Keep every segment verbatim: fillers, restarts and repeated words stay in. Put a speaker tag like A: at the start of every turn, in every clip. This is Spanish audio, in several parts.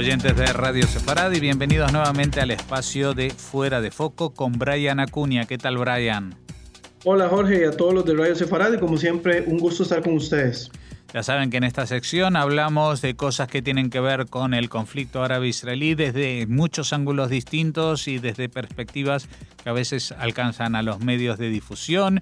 A: oyentes de Radio Sefarad y bienvenidos nuevamente al espacio de Fuera de Foco con Brian Acuña. ¿Qué tal, Brian?
B: Hola, Jorge, y a todos los de Radio Sefarad, y como siempre, un gusto estar con ustedes.
A: Ya saben que en esta sección hablamos de cosas que tienen que ver con el conflicto árabe-israelí desde muchos ángulos distintos y desde perspectivas que a veces alcanzan a los medios de difusión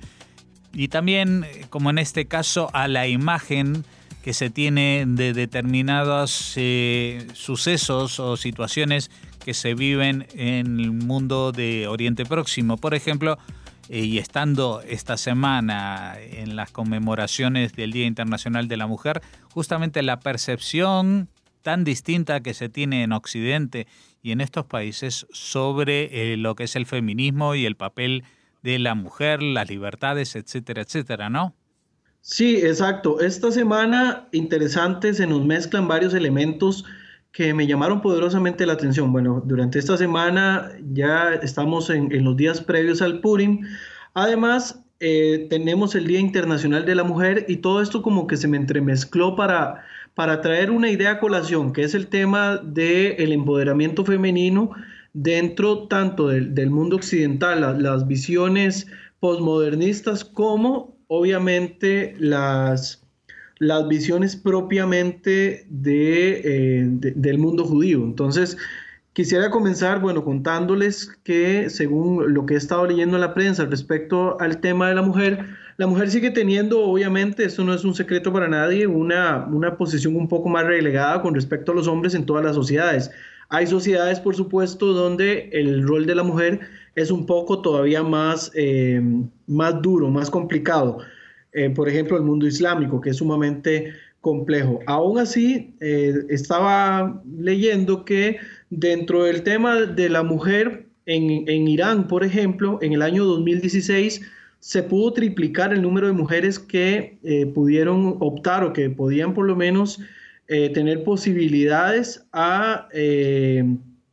A: y también, como en este caso, a la imagen que se tiene de determinados eh, sucesos o situaciones que se viven en el mundo de Oriente Próximo. Por ejemplo, eh, y estando esta semana en las conmemoraciones del Día Internacional de la Mujer, justamente la percepción tan distinta que se tiene en Occidente y en estos países sobre eh, lo que es el feminismo y el papel de la mujer, las libertades, etcétera, etcétera, ¿no?
B: Sí, exacto. Esta semana, interesante, se nos mezclan varios elementos que me llamaron poderosamente la atención. Bueno, durante esta semana ya estamos en, en los días previos al Purim. Además, eh, tenemos el Día Internacional de la Mujer y todo esto como que se me entremezcló para, para traer una idea a colación, que es el tema del empoderamiento femenino dentro tanto del, del mundo occidental, las, las visiones posmodernistas como obviamente las, las visiones propiamente de, eh, de, del mundo judío. Entonces, quisiera comenzar, bueno, contándoles que según lo que he estado leyendo en la prensa respecto al tema de la mujer, la mujer sigue teniendo, obviamente, esto no es un secreto para nadie, una, una posición un poco más relegada con respecto a los hombres en todas las sociedades. Hay sociedades, por supuesto, donde el rol de la mujer es un poco todavía más, eh, más duro, más complicado. Eh, por ejemplo, el mundo islámico, que es sumamente complejo. Aún así, eh, estaba leyendo que dentro del tema de la mujer en, en Irán, por ejemplo, en el año dos mil dieciséis, se pudo triplicar el número de mujeres que eh, pudieron optar o que podían por lo menos Eh, tener posibilidades a, eh,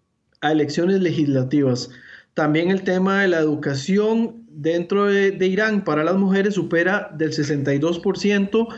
B: a elecciones legislativas. También el tema de la educación dentro de, de Irán para las mujeres supera del sesenta y dos por ciento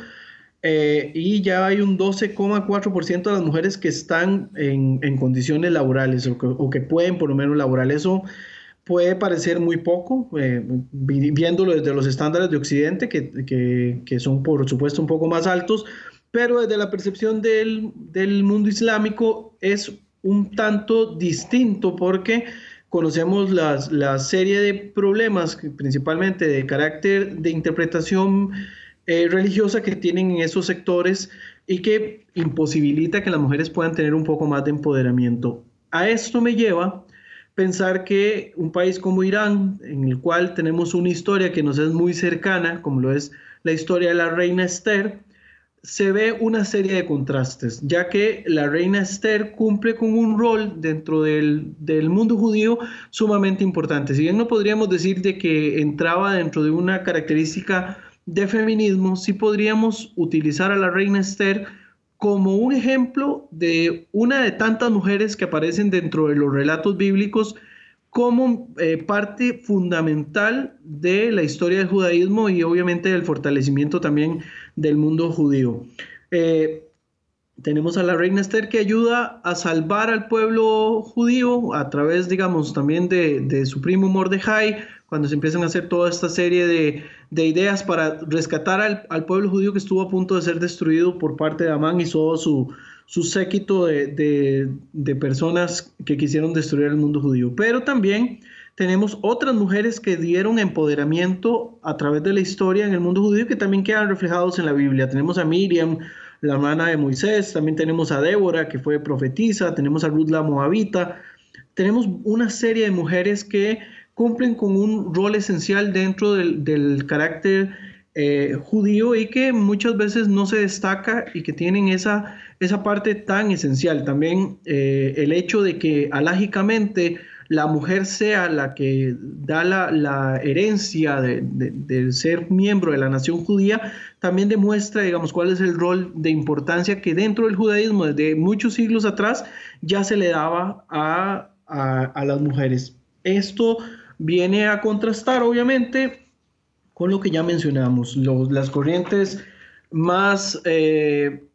B: eh, y ya hay un doce coma cuatro por ciento de las mujeres que están en, en condiciones laborales o que, o que pueden por lo menos laborar. Eso puede parecer muy poco, eh, viéndolo desde los estándares de Occidente, que, que, que son por supuesto un poco más altos, pero desde la percepción del, del mundo islámico es un tanto distinto porque conocemos las, la serie de problemas, principalmente de carácter de interpretación eh, religiosa que tienen en esos sectores y que imposibilita que las mujeres puedan tener un poco más de empoderamiento. A esto me lleva pensar que un país como Irán, en el cual tenemos una historia que nos es muy cercana, como lo es la historia de la reina Esther, se ve una serie de contrastes, ya que la reina Esther cumple con un rol dentro del, del mundo judío sumamente importante. Si bien no podríamos decir de que entraba dentro de una característica de feminismo, sí podríamos utilizar a la reina Esther como un ejemplo de una de tantas mujeres que aparecen dentro de los relatos bíblicos como eh, parte fundamental de la historia del judaísmo y obviamente del fortalecimiento también del mundo judío. Eh, tenemos a la reina Esther que ayuda a salvar al pueblo judío a través, digamos, también de, de su primo Mordejai, cuando se empiezan a hacer toda esta serie de, de ideas para rescatar al, al pueblo judío que estuvo a punto de ser destruido por parte de Amán y todo su, su séquito de, de, de personas que quisieron destruir el mundo judío. Pero también tenemos otras mujeres que dieron empoderamiento a través de la historia en el mundo judío que también quedan reflejados en la Biblia. Tenemos a Miriam, la hermana de Moisés, también tenemos a Débora, que fue profetisa, tenemos a Ruth la Moabita, tenemos una serie de mujeres que cumplen con un rol esencial dentro del, del carácter eh, judío y que muchas veces no se destaca y que tienen esa, esa parte tan esencial. También eh, el hecho de que alágicamente la mujer sea la que da la, la herencia de, de, de ser miembro de la nación judía, también demuestra, digamos, cuál es el rol de importancia que dentro del judaísmo desde muchos siglos atrás ya se le daba a, a, a las mujeres. Esto viene a contrastar, obviamente, con lo que ya mencionamos, los, las corrientes más, eh,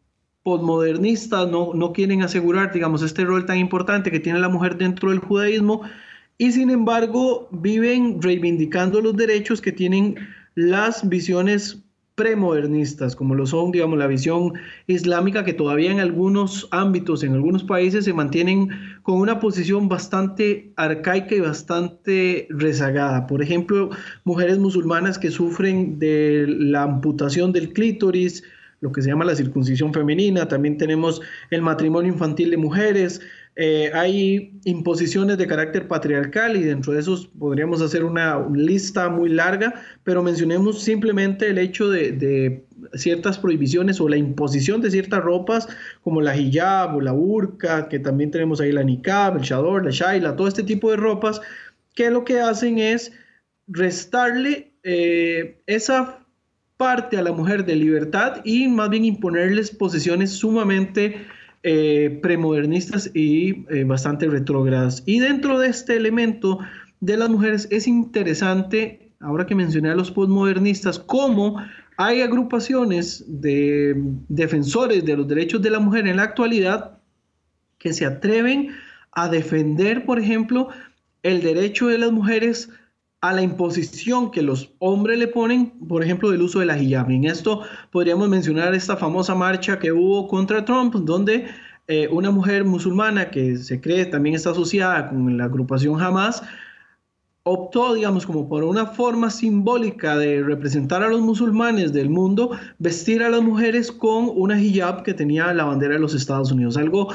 B: posmodernistas no, no quieren asegurar, digamos, este rol tan importante que tiene la mujer dentro del judaísmo y sin embargo viven reivindicando los derechos que tienen las visiones premodernistas, como lo son, digamos, la visión islámica, que todavía en algunos ámbitos, en algunos países, se mantienen con una posición bastante arcaica y bastante rezagada. Por ejemplo, mujeres musulmanas que sufren de la amputación del clítoris, lo que se llama la circuncisión femenina, también tenemos el matrimonio infantil de mujeres, eh, hay imposiciones de carácter patriarcal y dentro de esos podríamos hacer una lista muy larga, pero mencionemos simplemente el hecho de, de ciertas prohibiciones o la imposición de ciertas ropas como la hijab o la burka, que también tenemos ahí la niqab, el chador, la shaila, todo este tipo de ropas que lo que hacen es restarle eh, esa parte a la mujer de libertad y más bien imponerles posiciones sumamente eh, premodernistas y eh, bastante retrógradas. Y dentro de este elemento de las mujeres es interesante, ahora que mencioné a los postmodernistas, cómo hay agrupaciones de defensores de los derechos de la mujer en la actualidad que se atreven a defender, por ejemplo, el derecho de las mujeres a la imposición que los hombres le ponen, por ejemplo, del uso de la hijab. En esto podríamos mencionar esta famosa marcha que hubo contra Trump, donde eh, una mujer musulmana que se cree también está asociada con la agrupación Hamas, optó, digamos, como por una forma simbólica de representar a los musulmanes del mundo, vestir a las mujeres con una hijab que tenía la bandera de los Estados Unidos, algo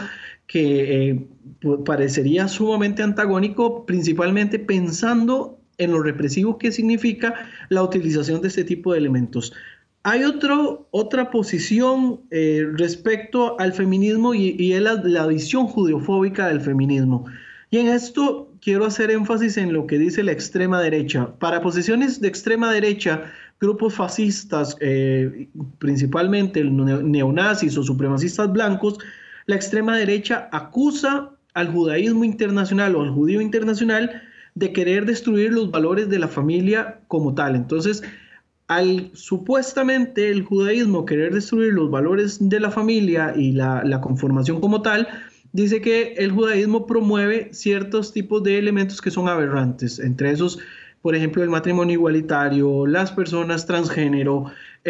B: que eh, parecería sumamente antagónico, principalmente pensando en lo represivo que significa la utilización de este tipo de elementos. Hay otro, otra posición eh, respecto al feminismo y, y es la, la visión judeofóbica del feminismo. Y en esto quiero hacer énfasis en lo que dice la extrema derecha. Para posiciones de extrema derecha, grupos fascistas, eh, principalmente neonazis o supremacistas blancos, la extrema derecha acusa al judaísmo internacional o al judío internacional de querer destruir los valores de la familia como tal. Entonces, al supuestamente el judaísmo querer destruir los valores de la familia y la, la conformación como tal, dice que el judaísmo promueve ciertos tipos de elementos que son aberrantes, entre esos, por ejemplo, el matrimonio igualitario, las personas transgénero.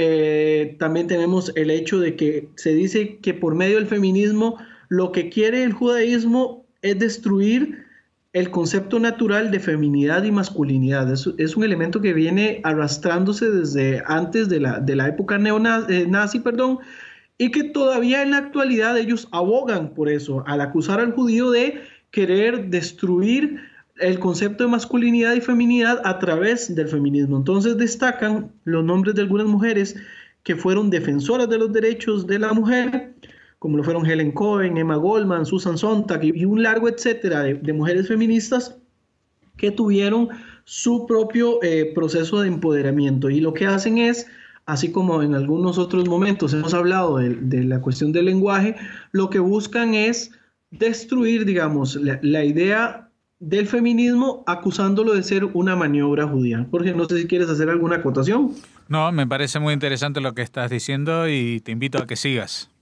B: Eh, también tenemos el hecho de que se dice que por medio del feminismo lo que quiere el judaísmo es destruir el concepto natural de feminidad y masculinidad. Es, es un elemento que viene arrastrándose desde antes de la, de la época neonazi, eh, perdón, y que todavía en la actualidad ellos abogan por eso, al acusar al judío de querer destruir el concepto de masculinidad y feminidad a través del feminismo. Entonces destacan los nombres de algunas mujeres que fueron defensoras de los derechos de la mujer, como lo fueron Helen Cohen, Emma Goldman, Susan Sontag y un largo etcétera de, de mujeres feministas que tuvieron su propio eh, proceso de empoderamiento. Y lo que hacen es, así como en algunos otros momentos hemos hablado de, de la cuestión del lenguaje, lo que buscan es destruir, digamos, la, la idea del feminismo acusándolo de ser una maniobra judía. Jorge, no sé si quieres hacer alguna acotación.
A: No, me parece muy interesante lo que estás diciendo y te invito a que sigas.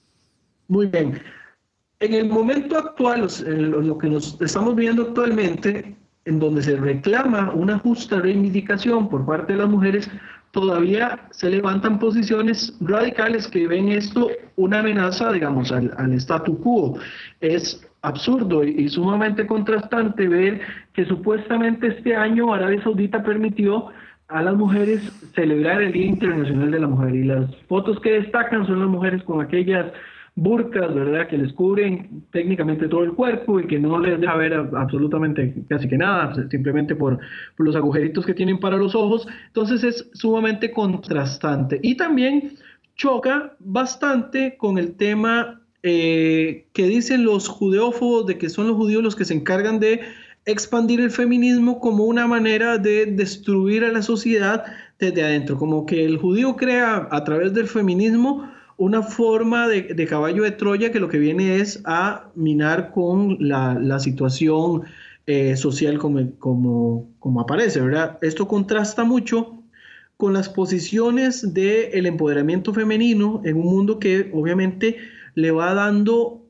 B: Muy bien. En el momento actual, lo que nos estamos viendo actualmente, en donde se reclama una justa reivindicación por parte de las mujeres, todavía se levantan posiciones radicales que ven esto una amenaza, digamos, al, al statu quo. Es absurdo y, y sumamente contrastante ver que supuestamente este año Arabia Saudita permitió a las mujeres celebrar el Día Internacional de la Mujer, y las fotos que destacan son las mujeres con aquellas burkas, ¿verdad?, que les cubren técnicamente todo el cuerpo y que no les deja ver absolutamente casi que nada, simplemente por, por los agujeritos que tienen para los ojos. Entonces es sumamente contrastante y también choca bastante con el tema eh, que dicen los judeófobos de que son los judíos los que se encargan de expandir el feminismo como una manera de destruir a la sociedad desde adentro, como que el judío crea a través del feminismo una forma de, de caballo de Troya que lo que viene es a minar con la, la situación eh, social como, como, como aparece, ¿verdad? Esto contrasta mucho con las posiciones del empoderamiento femenino en un mundo que obviamente le va dando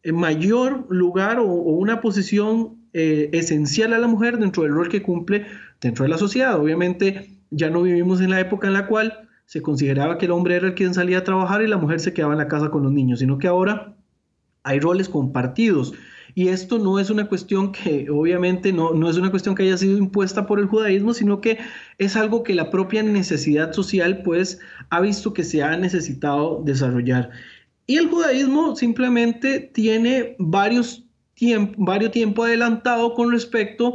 B: mayor lugar o, o una posición eh, esencial a la mujer dentro del rol que cumple dentro de la sociedad. Obviamente ya no vivimos en la época en la cual se consideraba que el hombre era el quien salía a trabajar y la mujer se quedaba en la casa con los niños, sino que ahora hay roles compartidos. Y esto no es una cuestión que obviamente no, no es una cuestión que haya sido impuesta por el judaísmo, sino que es algo que la propia necesidad social pues ha visto que se ha necesitado desarrollar. Y el judaísmo simplemente tiene varios tiemp- varios tiempo adelantado con respecto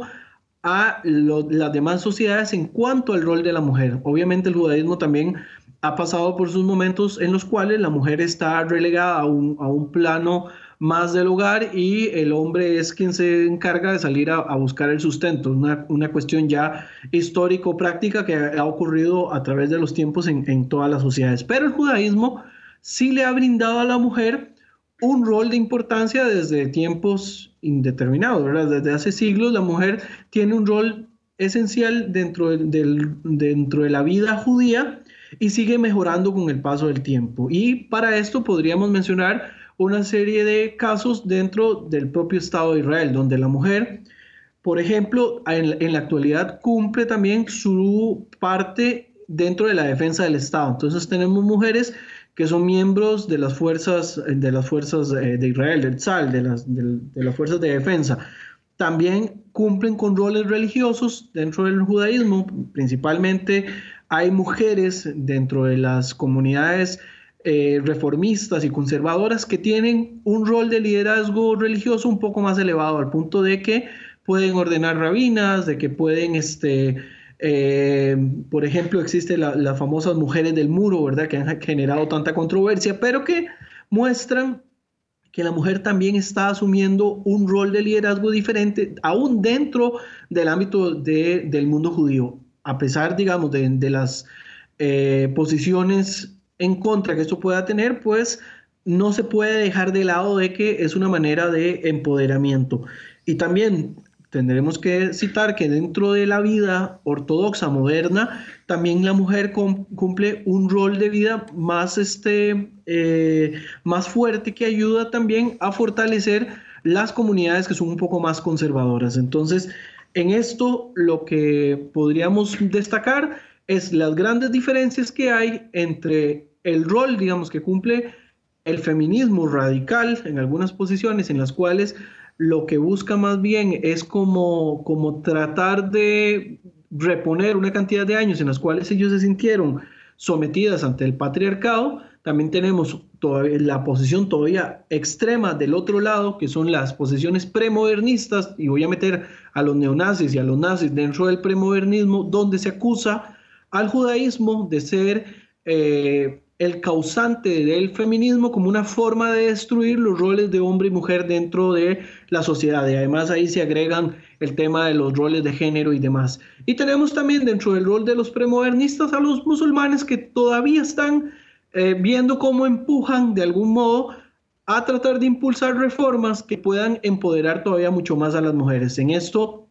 B: a lo, las demás sociedades en cuanto al rol de la mujer. Obviamente el judaísmo también ha pasado por sus momentos en los cuales la mujer está relegada a un, a un plano más del hogar y el hombre es quien se encarga de salir a, a buscar el sustento. Una, una cuestión ya histórico-práctica que ha, ha ocurrido a través de los tiempos en, en todas las sociedades. Pero el judaísmo sí le ha brindado a la mujer un rol de importancia desde tiempos indeterminados, ¿verdad? Desde hace siglos la mujer tiene un rol esencial dentro de, del, dentro de la vida judía y sigue mejorando con el paso del tiempo. Y para esto podríamos mencionar una serie de casos dentro del propio Estado de Israel, donde la mujer, por ejemplo, en, en la actualidad cumple también su parte dentro de la defensa del Estado. Entonces tenemos mujeres que son miembros de las fuerzas de, las fuerzas de Israel, del Tzal, de las, de, de las fuerzas de defensa. También cumplen con roles religiosos dentro del judaísmo. Principalmente hay mujeres dentro de las comunidades eh, reformistas y conservadoras que tienen un rol de liderazgo religioso un poco más elevado, al punto de que pueden ordenar rabinas, de que pueden... este Eh, por ejemplo, existen las la famosas mujeres del muro, ¿verdad? Que han generado tanta controversia, pero que muestran que la mujer también está asumiendo un rol de liderazgo diferente, aún dentro del ámbito de, del mundo judío, a pesar, digamos, de, de las eh, posiciones en contra que esto pueda tener, pues no se puede dejar de lado de que es una manera de empoderamiento. Y también tendremos que citar que dentro de la vida ortodoxa moderna, también la mujer cumple un rol de vida más, este, eh, más fuerte que ayuda también a fortalecer las comunidades que son un poco más conservadoras. Entonces, en esto lo que podríamos destacar es las grandes diferencias que hay entre el rol, digamos, que cumple el feminismo radical en algunas posiciones en las cuales lo que busca más bien es como, como tratar de reponer una cantidad de años en las cuales ellos se sintieron sometidas ante el patriarcado. También tenemos todavía la posición todavía extrema del otro lado, que son las posiciones premodernistas, y voy a meter a los neonazis y a los nazis dentro del premodernismo, donde se acusa al judaísmo de ser eh, el causante del feminismo como una forma de destruir los roles de hombre y mujer dentro de la sociedad. Y además ahí se agregan el tema de los roles de género y demás. Y tenemos también dentro del rol de los premodernistas a los musulmanes que todavía están eh, viendo cómo empujan de algún modo a tratar de impulsar reformas que puedan empoderar todavía mucho más a las mujeres. En esto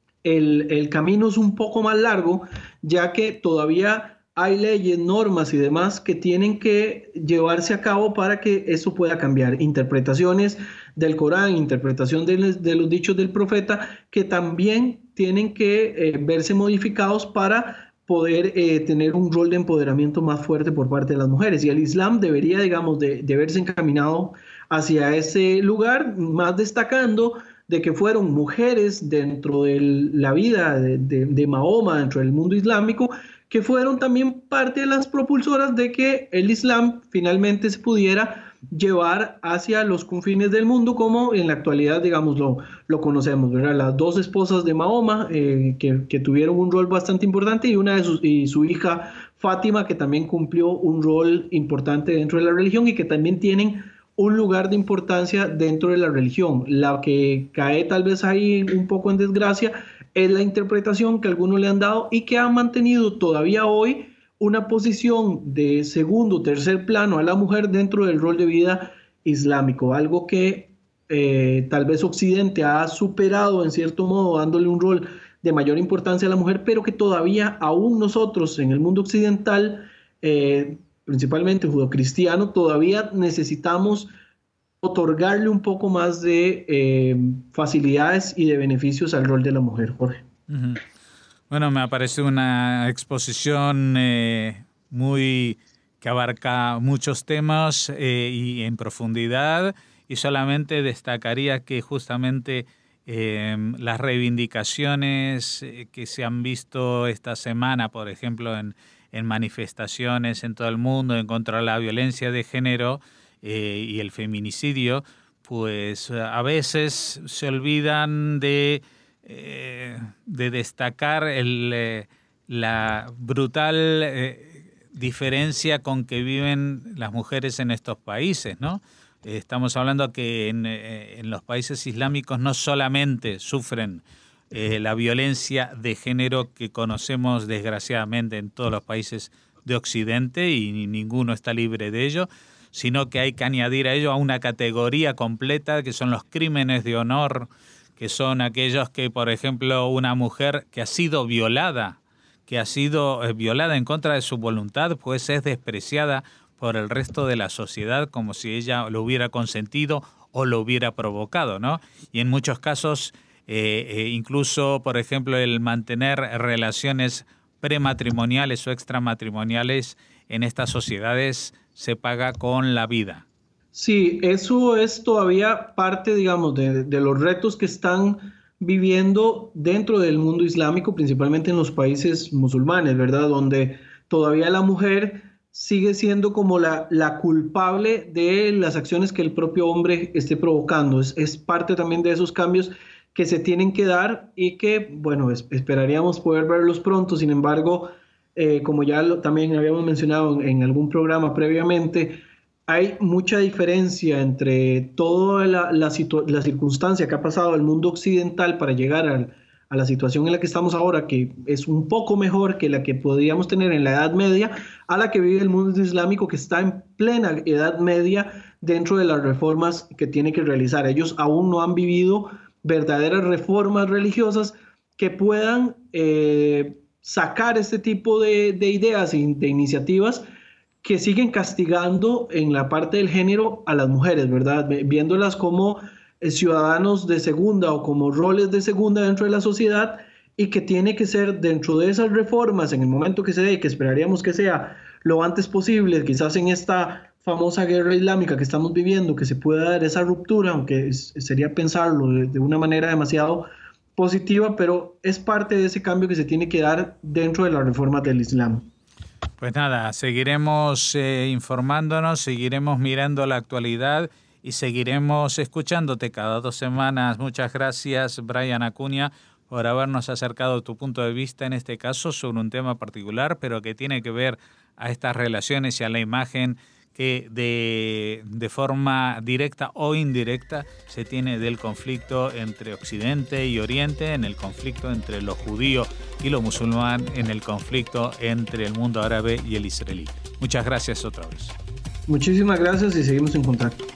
B: el, el camino es un poco más largo, ya que todavía hay leyes, normas y demás que tienen que llevarse a cabo para que eso pueda cambiar. Interpretaciones del Corán, interpretación de, de los dichos del profeta, que también tienen que eh, verse modificados para poder eh, tener un rol de empoderamiento más fuerte por parte de las mujeres. Y el Islam debería, digamos, de, de verse encaminado hacia ese lugar, más destacando de que fueron mujeres dentro de la vida de, de, de Mahoma, dentro del mundo islámico, que fueron también parte de las propulsoras de que el Islam finalmente se pudiera llevar hacia los confines del mundo, como en la actualidad, digamos, lo, lo conocemos, ¿verdad? Las dos esposas de Mahoma, eh, que, que tuvieron un rol bastante importante, y una de sus, y su hija Fátima, que también cumplió un rol importante dentro de la religión y que también tienen un lugar de importancia dentro de la religión. La que cae tal vez ahí un poco en desgracia es la interpretación que algunos le han dado y que ha mantenido todavía hoy una posición de segundo o tercer plano a la mujer dentro del rol de vida islámico, algo que eh, tal vez Occidente ha superado en cierto modo, dándole un rol de mayor importancia a la mujer, pero que todavía aún nosotros en el mundo occidental, eh, principalmente judeocristiano, todavía necesitamos otorgarle un poco más de eh, facilidades y de beneficios al rol de la mujer, Jorge.
A: Uh-huh. Bueno, me parece una exposición eh, muy que abarca muchos temas eh, y en profundidad, y solamente destacaría que justamente eh, las reivindicaciones que se han visto esta semana, por ejemplo, en, en manifestaciones en todo el mundo en contra de la violencia de género eh, y el feminicidio, pues a veces se olvidan de, eh, de destacar el, eh, la brutal eh, diferencia con que viven las mujeres en estos países, ¿no? Eh, estamos hablando que en, eh, en los países islámicos no solamente sufren eh, la violencia de género que conocemos desgraciadamente en todos los países de Occidente y ninguno está libre de ello, sino que hay que añadir a ello a una categoría completa que son los crímenes de honor, que son aquellos que, por ejemplo, una mujer que ha sido violada, que ha sido violada en contra de su voluntad, pues es despreciada por el resto de la sociedad como si ella lo hubiera consentido o lo hubiera provocado, ¿no? Y en muchos casos, eh, eh, incluso, por ejemplo, el mantener relaciones prematrimoniales o extramatrimoniales en estas sociedades se paga con la vida.
B: Sí, eso es todavía parte, digamos, de, de los retos que están viviendo dentro del mundo islámico, principalmente en los países musulmanes, ¿verdad? Donde todavía la mujer sigue siendo como la, la culpable de las acciones que el propio hombre esté provocando. Es, es parte también de esos cambios que se tienen que dar y que, bueno, es, esperaríamos poder verlos pronto. Sin embargo, eh, como ya lo, también habíamos mencionado en, en algún programa previamente, hay mucha diferencia entre toda la, la, la circunstancia que ha pasado el mundo occidental para llegar a, a la situación en la que estamos ahora, que es un poco mejor que la que podríamos tener en la Edad Media, a la que vive el mundo islámico, que está en plena Edad Media dentro de las reformas que tiene que realizar. Ellos aún no han vivido verdaderas reformas religiosas que puedan eh, sacar este tipo de, de ideas y de iniciativas que siguen castigando en la parte del género a las mujeres, ¿verdad? Viéndolas como ciudadanos de segunda o como roles de segunda dentro de la sociedad, y que tiene que ser dentro de esas reformas, en el momento que se dé, que esperaríamos que sea lo antes posible, quizás en esta famosa guerra islámica que estamos viviendo, que se pueda dar esa ruptura, aunque es, sería pensarlo de, de una manera demasiado positiva, pero es parte de ese cambio que se tiene que dar dentro de las reformas del Islam.
A: Pues nada, seguiremos eh, informándonos, seguiremos mirando la actualidad y seguiremos escuchándote cada dos semanas. Muchas gracias, Brian Acuña, por habernos acercado tu punto de vista, en este caso, sobre un tema particular, pero que tiene que ver a estas relaciones y a la imagen que de, de forma directa o indirecta se tiene del conflicto entre Occidente y Oriente, en el conflicto entre lo judío y lo musulmán, en el conflicto entre el mundo árabe y el israelí. Muchas gracias otra vez.
B: Muchísimas gracias y seguimos en contacto.